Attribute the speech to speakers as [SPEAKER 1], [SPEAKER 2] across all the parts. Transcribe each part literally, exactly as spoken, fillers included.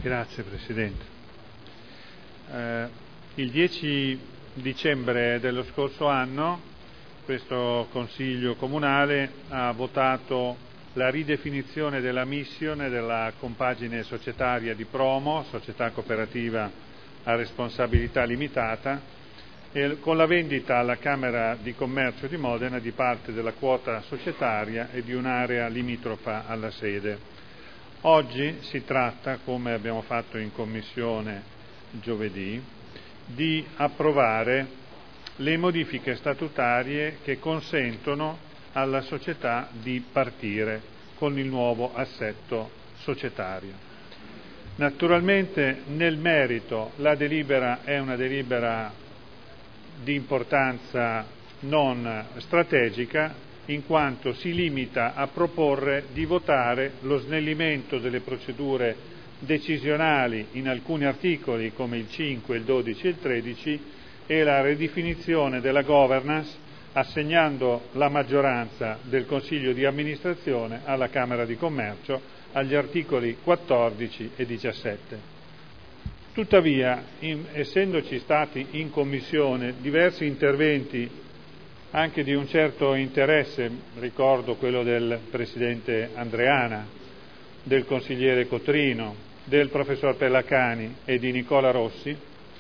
[SPEAKER 1] Grazie Presidente. Eh, il dieci dicembre dello scorso anno questo Consiglio Comunale ha votato la ridefinizione della missione della compagine societaria di Promo, società cooperativa a responsabilità limitata, e con la vendita alla Camera di Commercio di Modena di parte della quota societaria e di un'area limitrofa alla sede. Oggi si tratta, come abbiamo fatto in Commissione giovedì, di approvare le modifiche statutarie che consentono alla società di partire con il nuovo assetto societario. Naturalmente nel merito la delibera è una delibera di importanza non strategica, in quanto si limita a proporre di votare lo snellimento delle procedure decisionali in alcuni articoli come il cinque, il dodici e il tredici e la ridefinizione della governance, assegnando la maggioranza del Consiglio di amministrazione alla Camera di Commercio agli articoli quattordici e diciassette. Tuttavia, in, essendoci stati in Commissione diversi interventi anche di un certo interesse, ricordo quello del Presidente Andreana, del Consigliere Cotrino, del Professor Pellacani e di Nicola Rossi,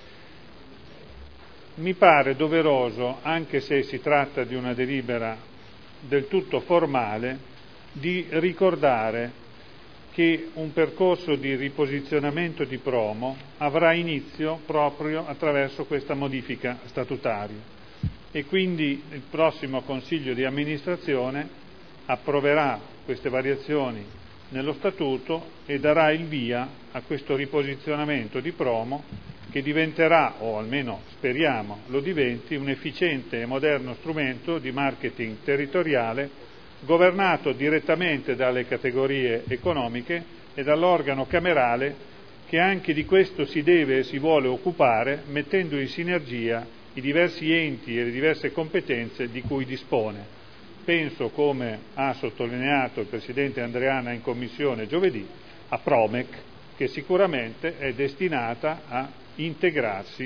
[SPEAKER 1] mi pare doveroso, anche se si tratta di una delibera del tutto formale, di ricordare che un percorso di riposizionamento di Promo avrà inizio proprio attraverso questa modifica statutaria e quindi il prossimo Consiglio di amministrazione approverà queste variazioni nello Statuto e darà il via a questo riposizionamento di Promo, che diventerà, o almeno speriamo lo diventi, un efficiente e moderno strumento di marketing territoriale governato direttamente dalle categorie economiche e dall'organo camerale che anche di questo si deve e si vuole occupare, mettendo in sinergia i diversi enti e le diverse competenze di cui dispone. Penso, come ha sottolineato il Presidente Andreana in Commissione giovedì, a Promec, che sicuramente è destinata a integrarsi,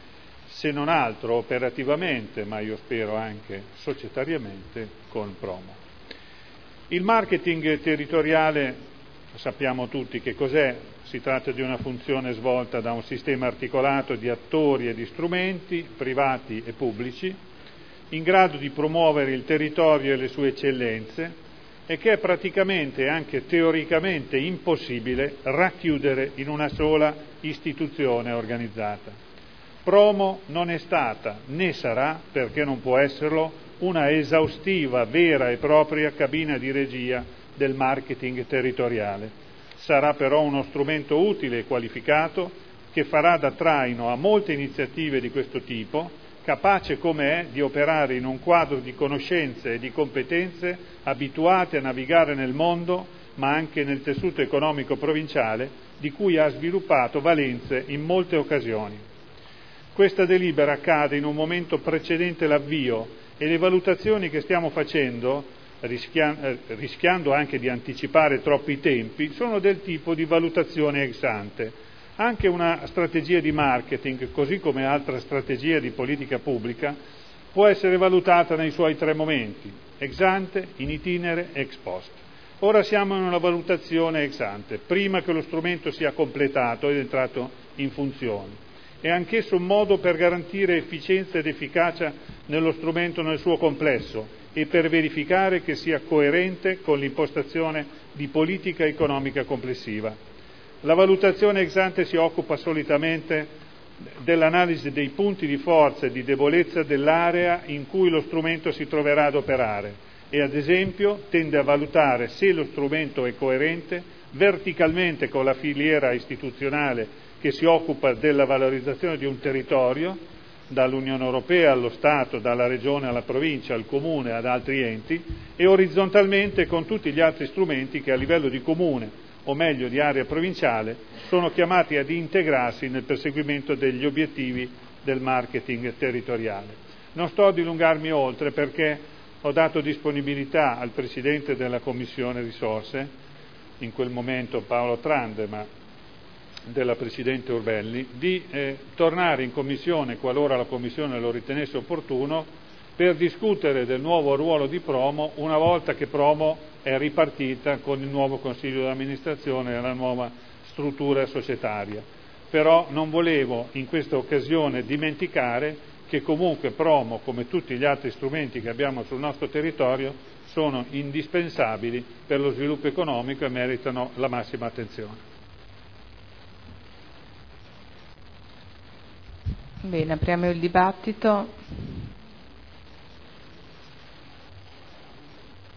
[SPEAKER 1] se non altro operativamente, ma io spero anche societariamente, con Promo. Il marketing territoriale, sappiamo tutti che cos'è. Si tratta di una funzione svolta da un sistema articolato di attori e di strumenti, privati e pubblici, in grado di promuovere il territorio e le sue eccellenze e che è praticamente e anche teoricamente impossibile racchiudere in una sola istituzione organizzata. Promo non è stata, né sarà, perché non può esserlo, una esaustiva, vera e propria cabina di regia del marketing territoriale. Sarà però uno strumento utile e qualificato che farà da traino a molte iniziative di questo tipo, capace come è di operare in un quadro di conoscenze e di competenze abituate a navigare nel mondo, ma anche nel tessuto economico provinciale, di cui ha sviluppato valenze in molte occasioni. Questa delibera accade in un momento precedente l'avvio e le valutazioni che stiamo facendo, rischiando anche di anticipare troppi tempi, sono del tipo di valutazione ex ante. Anche una strategia di marketing, così come altra strategia di politica pubblica, può essere valutata nei suoi tre momenti: ex ante, in itinere, ex post. Ora siamo in una valutazione ex ante, prima che lo strumento sia completato ed entrato in funzione. È anch'esso un modo per garantire efficienza ed efficacia nello strumento nel suo complesso e per verificare che sia coerente con l'impostazione di politica economica complessiva. La valutazione ex ante si occupa solitamente dell'analisi dei punti di forza e di debolezza dell'area in cui lo strumento si troverà ad operare e, ad esempio, tende a valutare se lo strumento è coerente verticalmente con la filiera istituzionale che si occupa della valorizzazione di un territorio, dall'Unione Europea allo Stato, dalla Regione alla Provincia, al Comune, ad altri enti, e orizzontalmente con tutti gli altri strumenti che a livello di Comune, o meglio di area provinciale, sono chiamati ad integrarsi nel perseguimento degli obiettivi del marketing territoriale. Non sto a dilungarmi oltre perché ho dato disponibilità al Presidente della Commissione Risorse, in quel momento Paolo Trande, ma della Presidente Urbelli, di eh, tornare in Commissione, qualora la Commissione lo ritenesse opportuno, per discutere del nuovo ruolo di Promo una volta che Promo è ripartita con il nuovo Consiglio di amministrazione e la nuova struttura societaria. Però non volevo in questa occasione dimenticare che comunque Promo, come tutti gli altri strumenti che abbiamo sul nostro territorio, sono indispensabili per lo sviluppo economico e meritano la massima attenzione.
[SPEAKER 2] Bene, apriamo il dibattito.